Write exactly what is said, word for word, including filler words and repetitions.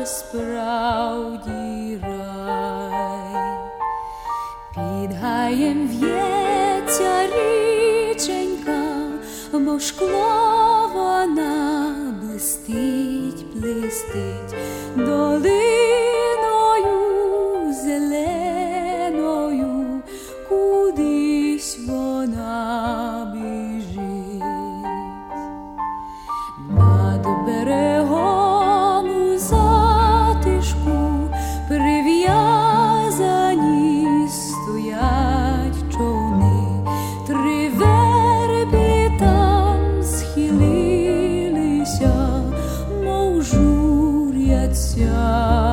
же справді рай. Під гаєм в'ється річенька, мов шкло вона блистить, блистить долиною зеленою, кудись вона біжить. Над берегом у затишку прив'язані стоять човни, три верби там схилилися, мов журяться.